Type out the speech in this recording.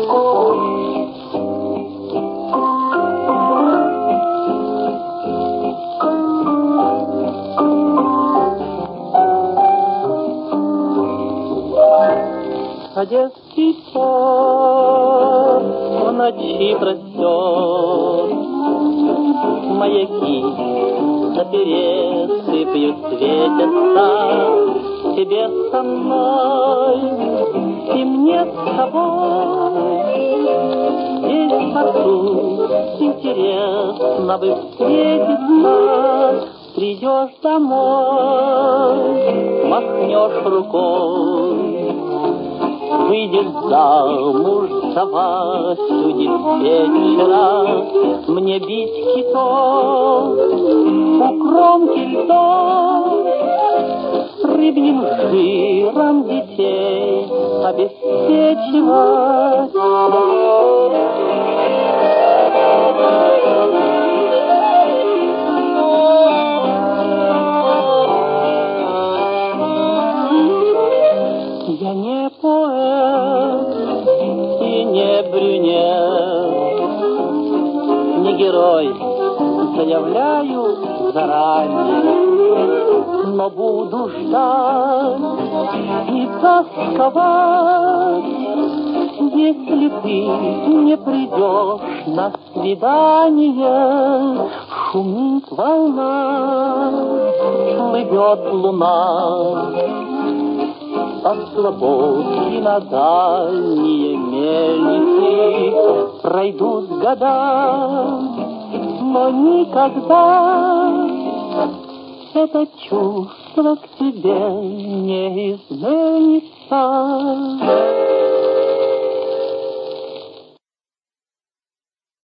Одесский пort в ночи простер, маяки на пересыпью светятся. Тебе со мной и мне с тобой здесь вокруг интересно бы встретиться. Придешь домой, махнешь рукой, выйдешь замуж за Васю диспетчера. Мне бить китов у кромки льдов, рыбьим жиром детей обеспечивать. Я не поэт и не брюнет, не герой, заявляю заранее, но буду ждать и тосковать, если ты не придешь на свидание. Шумит волна, плывет луна, от слободки на дальние мельницы пройдут года, но никогда это чувство к тебе не изменится.